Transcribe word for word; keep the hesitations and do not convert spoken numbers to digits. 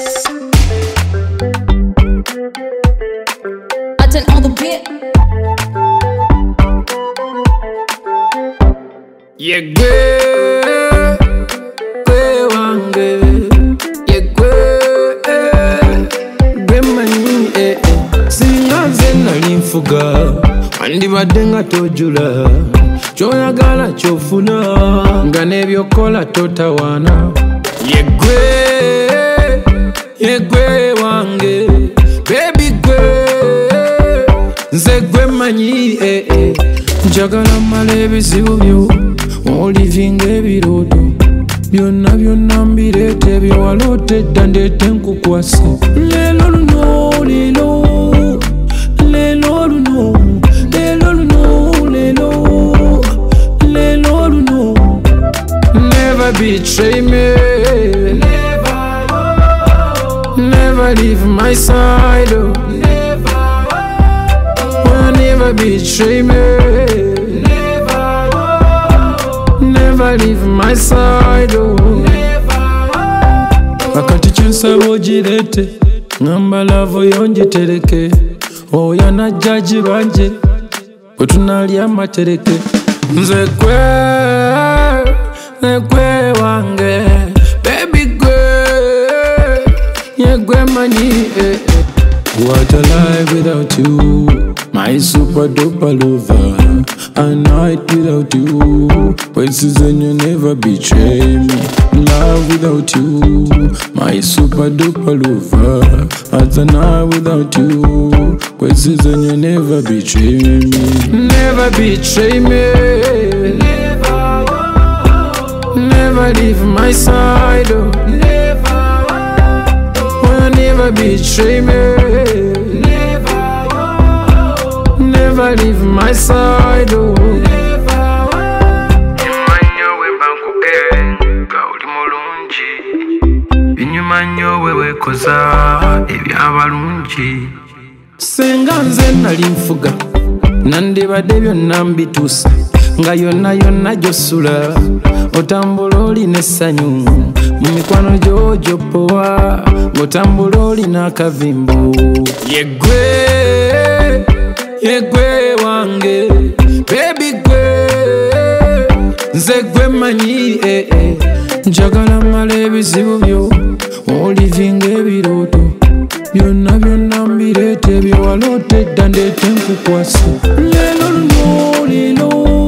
Button on the beat. Yeah, gwe, gwe wange. Yeah, gwe, gwe manyi, eh, eh. Singa nze nali nfuga, wandibadde nga tojula. Ky'oyagala ky'ofuna, nga n'ebyokola totawaana. Yeah, gwe, yeah, gwe wange. Baby gwe, nze gwe manyi, eh, eh. Njagala mmala ebizibu byo, olivinga ebirooto. Byonna byonna mbireete bye walootedda ndeete nkukwase. Leero luno, leero, leero luno, leero luno, leero, leero luno. Never betray me, never, never leave my side, oh. Never betray me, never, never leave my side, oh. Akati kyensaba ogirete, ngamba love yongitereke. Oya na jaji banje, bwe tunalya amatereke. Nze gwe, ne gwe wange. Baby gwe, ye gwe manyi, eh, eh. What a life without you, my super duper lover. A night without you, places and you never betray me. Love without you, my super duper lover. As a night without you, places and you never betray me. Never betray me, never, never leave my side, oh. Never, never betray me. Never leave my side, oh. Imanyo we bankuke, gauli mulungi. Inyumanyo we wekoza, ebyabalungi. Senga nze nali nfuga, nandibadde byonna mbituusa. Nga yonna yonna gy'osula, otambula olina essanyu. Mu mikwano gyo gy'opowa, ng'otambula olina akavimbo. Ye gwe, ye gwe wange. Baby gwe, nze gwe manyi, eh, eh. Njagala mmala ebizibu byo, olivinga ebirooto. Byonna byonna mbireete bye walootedda ndeete nkukwase. Leero luno, leero.